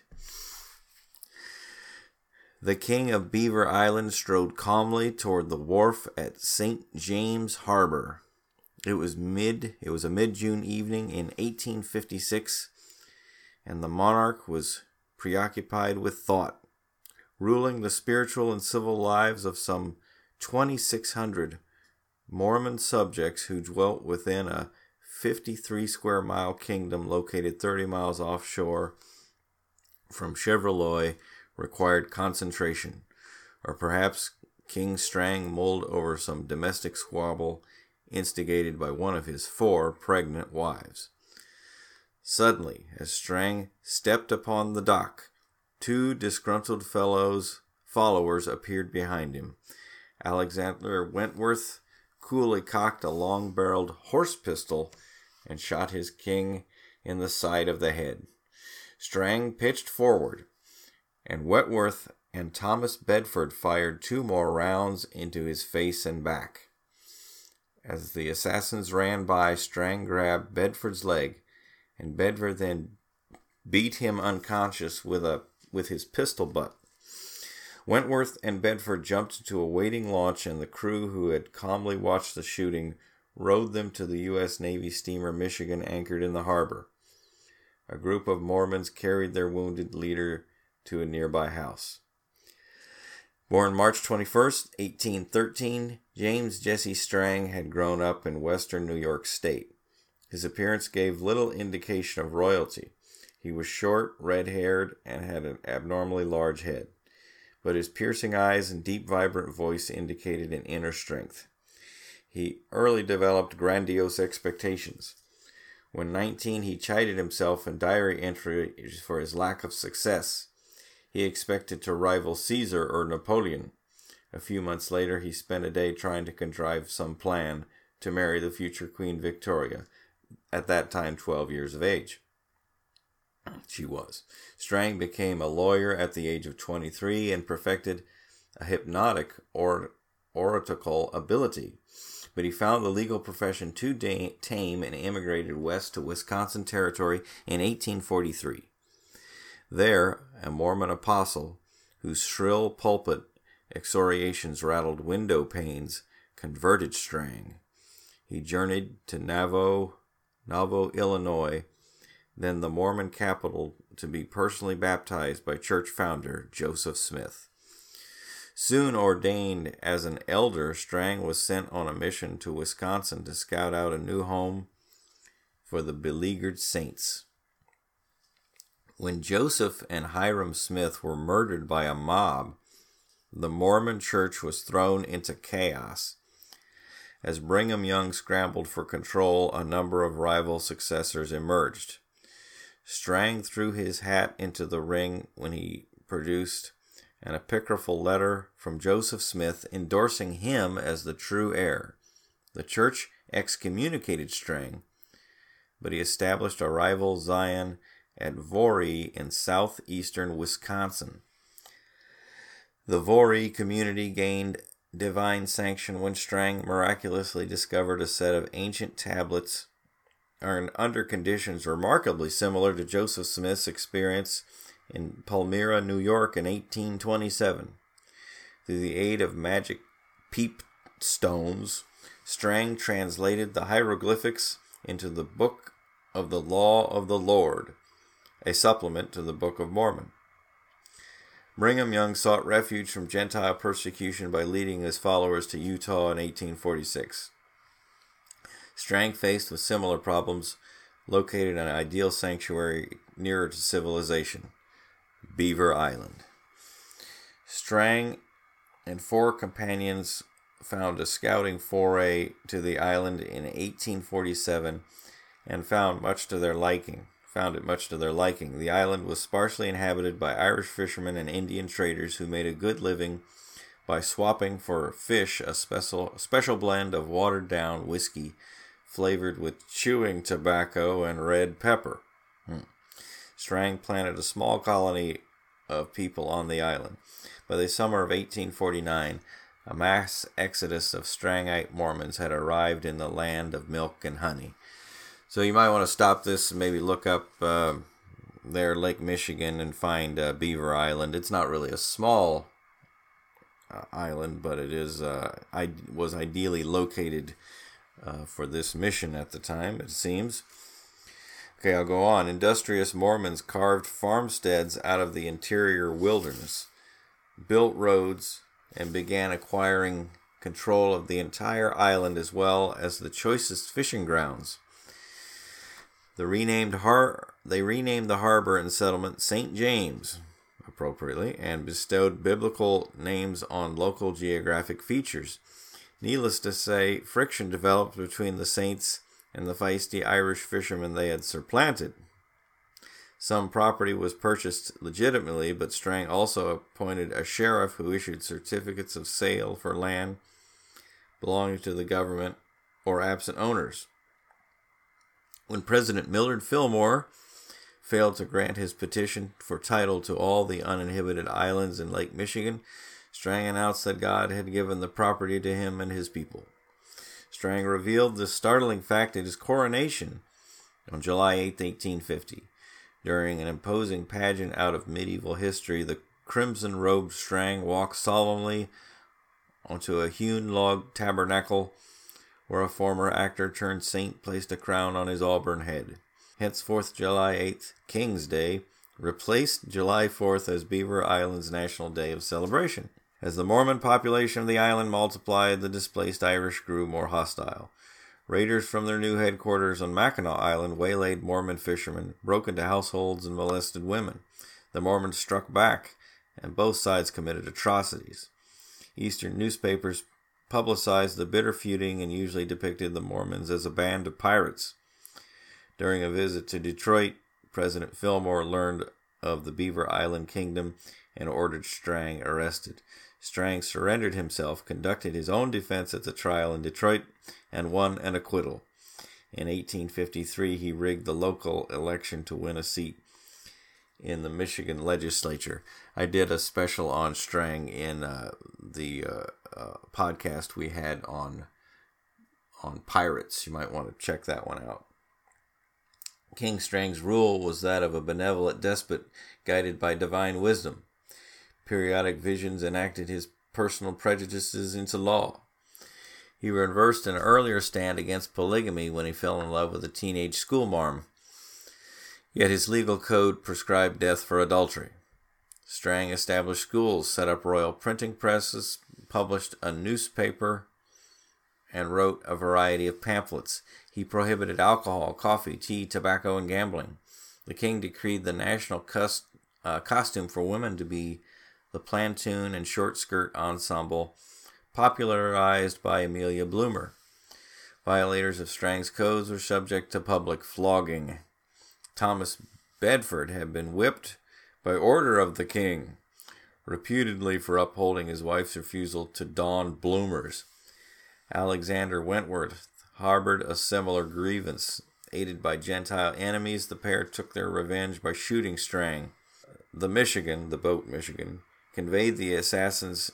The King of Beaver Island strode calmly toward the wharf at Saint James Harbor. It was mid. It was a mid-June evening in eighteen fifty-six, and the monarch was preoccupied with thought, ruling the spiritual and civil lives of some twenty-six hundred Mormon subjects who dwelt within a fifty-three square mile kingdom located thirty miles offshore from Chevrolet. Required concentration, or perhaps King Strang mulled over some domestic squabble instigated by one of his four pregnant wives. Suddenly, as Strang stepped upon the dock, two disgruntled fellows followers appeared behind him. Alexander Wentworth coolly cocked a long-barreled horse pistol and shot his king in the side of the head. Strang pitched forward, and Wentworth and Thomas Bedford fired two more rounds into his face and back. As the assassins ran by, Strang grabbed Bedford's leg, and Bedford then beat him unconscious with a with his pistol butt. Wentworth and Bedford jumped into a waiting launch, and the crew, who had calmly watched the shooting, rowed them to the U S Navy steamer Michigan anchored in the harbor. A group of Mormons carried their wounded leader to a nearby house. Born March twenty-first, eighteen thirteen, James Jesse Strang had grown up in western New York State. His appearance gave little indication of royalty. He was short, red-haired, and had an abnormally large head. But his piercing eyes and deep, vibrant voice indicated an inner strength. He early developed grandiose expectations. When nineteen, he chided himself in diary entries for his lack of success. He expected to rival Caesar or Napoleon. A few months later, he spent a day trying to contrive some plan to marry the future Queen Victoria, at that time twelve years of age. She was. Strang became a lawyer at the age of twenty-three and perfected a hypnotic or oratorical ability. But he found the legal profession too da- tame and immigrated west to Wisconsin Territory in eighteen forty-three. There, a Mormon apostle, whose shrill pulpit exhortations rattled window panes, converted Strang. He journeyed to Nauvoo, Nauvoo, Illinois, then the Mormon capital, to be personally baptized by church founder Joseph Smith. Soon ordained as an elder, Strang was sent on a mission to Wisconsin to scout out a new home for the beleaguered saints. When Joseph and Hiram Smith were murdered by a mob, the Mormon church was thrown into chaos. As Brigham Young scrambled for control, a number of rival successors emerged. Strang threw his hat into the ring when he produced an apocryphal letter from Joseph Smith endorsing him as the true heir. The church excommunicated Strang, but he established a rival Zion at Voree in southeastern Wisconsin. The Voree community gained divine sanction when Strang miraculously discovered a set of ancient tablets are under conditions remarkably similar to Joseph Smith's experience in Palmyra, New York in eighteen twenty-seven. Through the aid of magic peep stones, Strang translated the hieroglyphics into the Book of the Law of the Lord, a supplement to the Book of Mormon. Brigham Young sought refuge from Gentile persecution by leading his followers to Utah in eighteen forty-six. Strang faced with similar problems, located an ideal sanctuary nearer to civilization, Beaver Island. Strang and four companions found a scouting foray to the island in eighteen forty-seven and found much to their liking. Found it much to their liking. The island was sparsely inhabited by Irish fishermen and Indian traders who made a good living by swapping for fish a special special blend of watered-down whiskey flavored with chewing tobacco and red pepper. Hmm. Strang planted a small colony of people on the island. By the summer of eighteen forty-nine, a mass exodus of Strangite Mormons had arrived in the land of milk and honey. So you might want to stop this and maybe look up uh, there, Lake Michigan, and find uh, Beaver Island. It's not really a small uh, island, but it is uh, I was ideally located uh, for this mission at the time, it seems. Okay, I'll go on. Industrious Mormons carved farmsteads out of the interior wilderness, built roads, and began acquiring control of the entire island as well as the choicest fishing grounds. The renamed har- they renamed the harbor and settlement Saint James, appropriately, and bestowed biblical names on local geographic features. Needless to say, friction developed between the saints and the feisty Irish fishermen they had supplanted. Some property was purchased legitimately, but Strang also appointed a sheriff who issued certificates of sale for land belonging to the government or absent owners. When President Millard Fillmore failed to grant his petition for title to all the uninhabited islands in Lake Michigan, Strang announced that God had given the property to him and his people. Strang revealed this startling fact at his coronation on July eighth, eighteen fifty. During an imposing pageant out of medieval history, the crimson-robed Strang walked solemnly onto a hewn log tabernacle where a former actor-turned-saint placed a crown on his auburn head. Henceforth, July eighth, King's Day, replaced July fourth as Beaver Island's National Day of Celebration. As the Mormon population of the island multiplied, the displaced Irish grew more hostile. Raiders from their new headquarters on Mackinac Island waylaid Mormon fishermen, broke into households, and molested women. The Mormons struck back, and both sides committed atrocities. Eastern newspapers publicized the bitter feuding and usually depicted the Mormons as a band of pirates. During a visit to Detroit, President Fillmore learned of the Beaver Island Kingdom and ordered Strang arrested. Strang surrendered himself, conducted his own defense at the trial in Detroit, and won an acquittal. In eighteen fifty-three, he rigged the local election to win a seat in the Michigan legislature. I did a special on Strang in uh, the uh, uh, podcast we had on on pirates. You might want to check that one out. King Strang's rule was that of a benevolent despot guided by divine wisdom. Periodic visions enacted his personal prejudices into law. He reversed an earlier stand against polygamy when he fell in love with a teenage schoolmarm. Yet his legal code prescribed death for adultery. Strang established schools, set up royal printing presses, published a newspaper, and wrote a variety of pamphlets. He prohibited alcohol, coffee, tea, tobacco, and gambling. The king decreed the national cus- uh, costume for women to be the plantoon and short skirt ensemble, popularized by Amelia Bloomer. Violators of Strang's codes were subject to public flogging. Thomas Bedford had been whipped by order of the king, reputedly for upholding his wife's refusal to don bloomers. Alexander Wentworth harbored a similar grievance. Aided by Gentile enemies, the pair took their revenge by shooting Strang. The Michigan, the boat Michigan, conveyed the assassins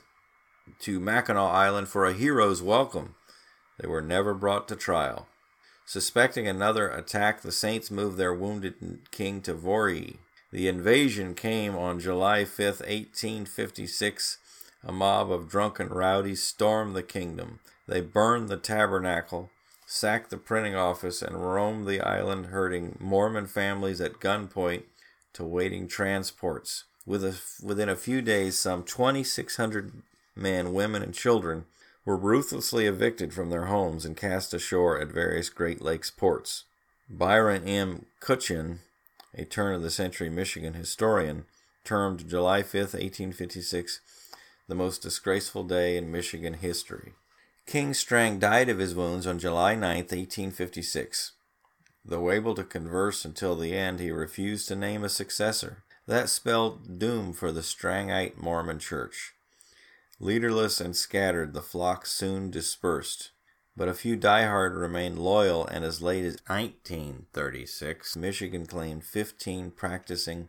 to Mackinac Island for a hero's welcome. They were never brought to trial. Suspecting another attack, the Saints moved their wounded king to Voree. The invasion came on July fifth, eighteen fifty-six. A mob of drunken rowdies stormed the kingdom. They burned the tabernacle, sacked the printing office, and roamed the island, herding Mormon families at gunpoint to waiting transports. With a, within a few days, some twenty-six hundred men, women, and children were ruthlessly evicted from their homes and cast ashore at various Great Lakes ports. Byron M. Cutchin, a turn-of-the-century Michigan historian, termed July fifth, eighteen fifty-six, the most disgraceful day in Michigan history. King Strang died of his wounds on July ninth, eighteen fifty-six. Though able to converse until the end, he refused to name a successor. That spelled doom for the Strangite Mormon Church. Leaderless and scattered, the flock soon dispersed. But a few diehard remained loyal, and as late as nineteen thirty-six, Michigan claimed fifteen practicing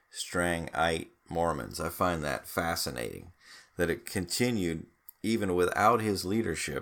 Strangite Mormons. I find that fascinating, that it continued even without his leadership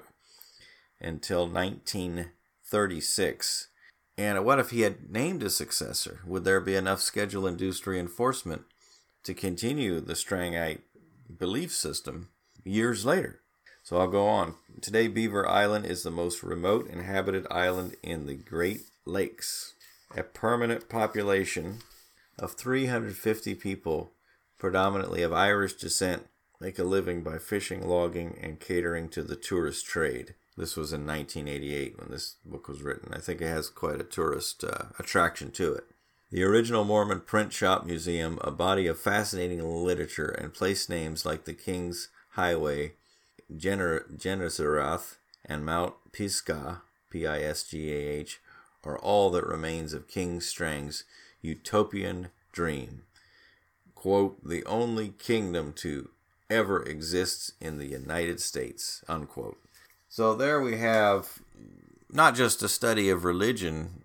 until nineteen thirty-six. And what if he had named a successor? Would there be enough schedule-induced reinforcement to continue the Strangite belief system years later? So I'll go on. Today, Beaver Island is the most remote inhabited island in the Great Lakes. A permanent population of three hundred fifty people, predominantly of Irish descent, make a living by fishing, logging, and catering to the tourist trade. This was in nineteen eighty-eight when this book was written. I think it has quite a tourist uh, attraction to it. The original Mormon Print Shop Museum, a body of fascinating literature and place names like the King's Highway, Gener- Gennesareth, and Mount Pisgah, P I S G A H, are all that remains of King Strang's utopian dream. Quote, the only kingdom to ever exist in the United States, unquote. So there we have not just a study of religion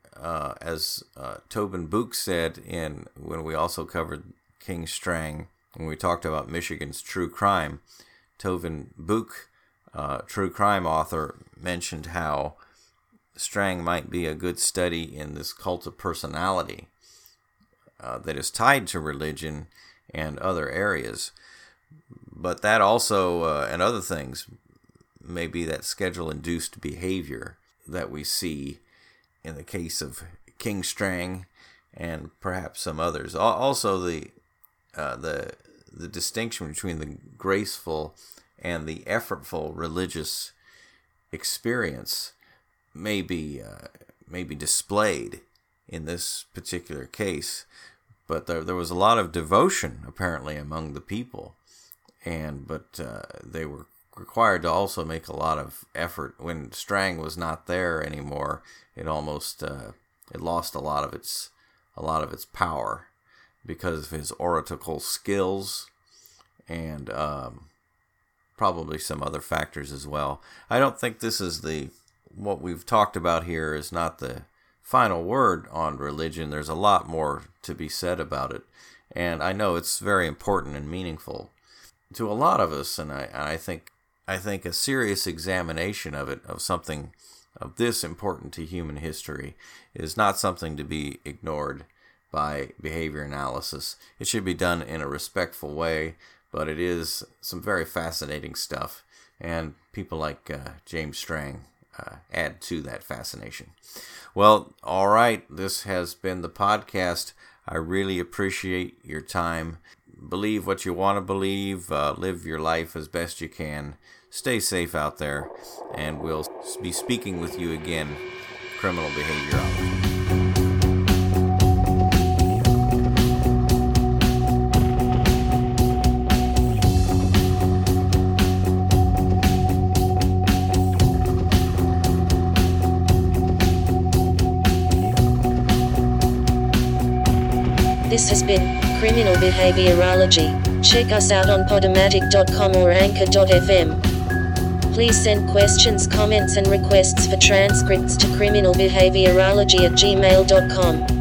uh, as uh, Tobin Bouck said in when we also covered King Strang, when we talked about Michigan's true crime, Tobin Bouck, uh, true crime author, mentioned how Strang might be a good study in this cult of personality uh, that is tied to religion and other areas. But that also, uh, and other things, may be that schedule-induced behavior that we see in the case of King Strang and perhaps some others. Also, the uh, the the distinction between the graceful and the effortful religious experience may be uh, may be displayed in this particular case. But there there was a lot of devotion apparently among the people, and but uh, they were required to also make a lot of effort. When Strang was not there anymore, it almost uh, it lost a lot of its a lot of its power because of his oratorical skills and um, probably some other factors as well. I don't think this is the what we've talked about here is not the final word on religion. There's a lot more to be said about it, and I know it's very important and meaningful to a lot of us. And I, I think I think a serious examination of it, of something of this important to human history, is not something to be ignored by behavior analysis. It should be done in a respectful way, but it is some very fascinating stuff, and people like uh, James Strang uh, add to that fascination. Well, all right, this has been the podcast. I really appreciate your time. Believe what you want to believe. Uh, live your life as best you can. Stay safe out there, and we'll be speaking with you again, Criminal Behaviorology. This has been Criminal Behaviorology. Check us out on podomatic dot com or anchor dot f m. Please send questions, comments and requests for transcripts to criminalbehaviorology at gmail dot com.